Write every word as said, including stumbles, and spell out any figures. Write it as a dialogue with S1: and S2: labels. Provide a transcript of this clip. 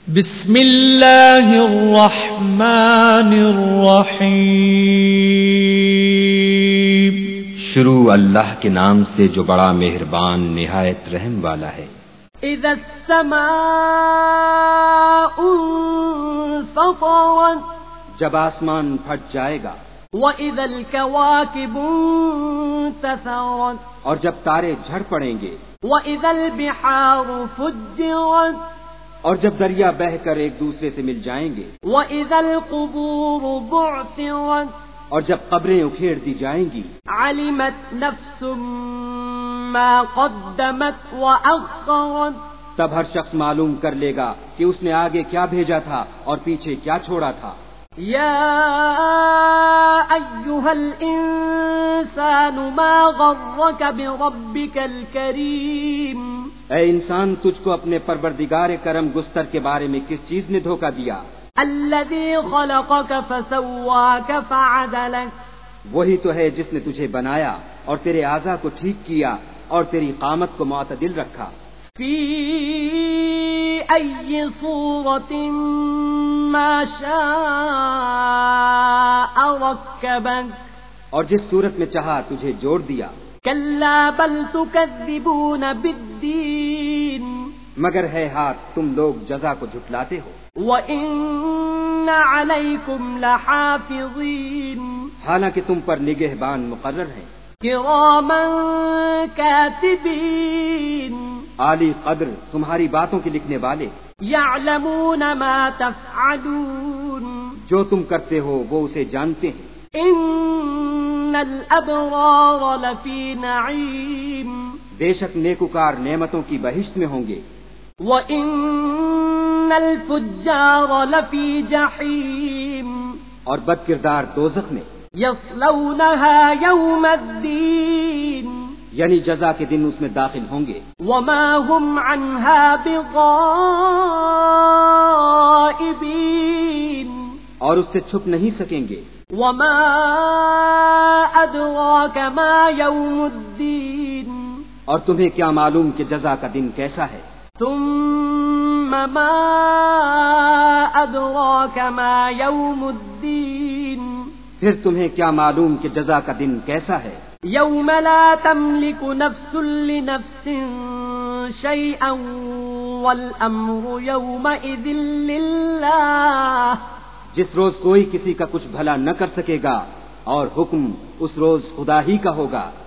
S1: بسم اللہ الرحمن الرحیم۔
S2: شروع اللہ کے نام سے جو بڑا مہربان نہایت رحم والا ہے۔
S3: اذا السماء انفطرت،
S2: جب آسمان پھٹ جائے گا۔
S3: واذا الكواكب انتثرت،
S2: اور جب تارے جھڑ پڑیں گے۔
S3: واذا البحار فجرت،
S2: اور جب دریا بہہ کر ایک دوسرے سے مل جائیں گے۔
S3: واذا القبور بعثرت،
S2: اور جب قبریں اکھیڑ دی جائیں گی۔
S3: علمت نفس ما قدمت واخرت،
S2: تب ہر شخص معلوم کر لے گا کہ اس نے آگے کیا بھیجا تھا اور پیچھے کیا چھوڑا تھا۔
S3: یا ایھا الانسان ما غرک بربک الکریم،
S2: اے انسان، تجھ کو اپنے پروردگار کرم گستر کے بارے میں کس چیز نے دھوکہ دیا؟
S3: الذی خلقک فسواک فعدلک،
S2: وہی تو ہے جس نے تجھے بنایا اور تیرے اعضاء کو ٹھیک کیا اور تیری قامت کو معتدل رکھا۔
S3: فی ای صورت ما شاء رکبک،
S2: اور جس صورت میں چاہا تجھے جوڑ دیا۔
S3: کلا بل تکذبون بالدین،
S2: مگر ہے ہاتھ تم لوگ جزا کو جھٹلاتے ہو۔
S3: وَإِنَّ عَلَيْكُمْ لَحَافِظِينَ،
S2: حالانکہ تم پر نگہبان مقرر ہیں۔
S3: کِرَامًا کاتبین،
S2: عالی قدر تمہاری باتوں کے لکھنے والے۔
S3: یعلمون ما تفعلون،
S2: جو تم کرتے ہو وہ اسے جانتے ہیں۔
S3: ان الابرار لفی نعیم،
S2: بے شک نیکوکار نعمتوں کی بہشت میں ہوں گے۔
S3: وَإِنَّ الْفُجَّارَ لَفِي جَحِيمٍ،
S2: اور بد کردار دوزخ میں۔
S3: يَصْلَوْنَهَا يَوْمَ الدِّينِ،
S2: یعنی جزا کے دن اس میں داخل ہوں گے۔
S3: وَمَا هُمْ عَنْهَا بِغَائِبِينَ،
S2: اور اس سے چھپ نہیں سکیں گے۔
S3: وَمَا أَدْرَاكَ مَا يَوْمُ الدِّينِ،
S2: اور تمہیں کیا معلوم کہ جزا کا دن کیسا ہے؟
S3: ثم ما أدراك ما يوم الدين،
S2: پھر تمہیں کیا معلوم کہ جزا کا دن کیسا ہے؟
S3: يوم لا تملك نفس لنفس شيئا والأمر يومئذ لله،
S2: جس روز کوئی کسی کا کچھ بھلا نہ کر سکے گا اور حکم اس روز خدا ہی کا ہوگا۔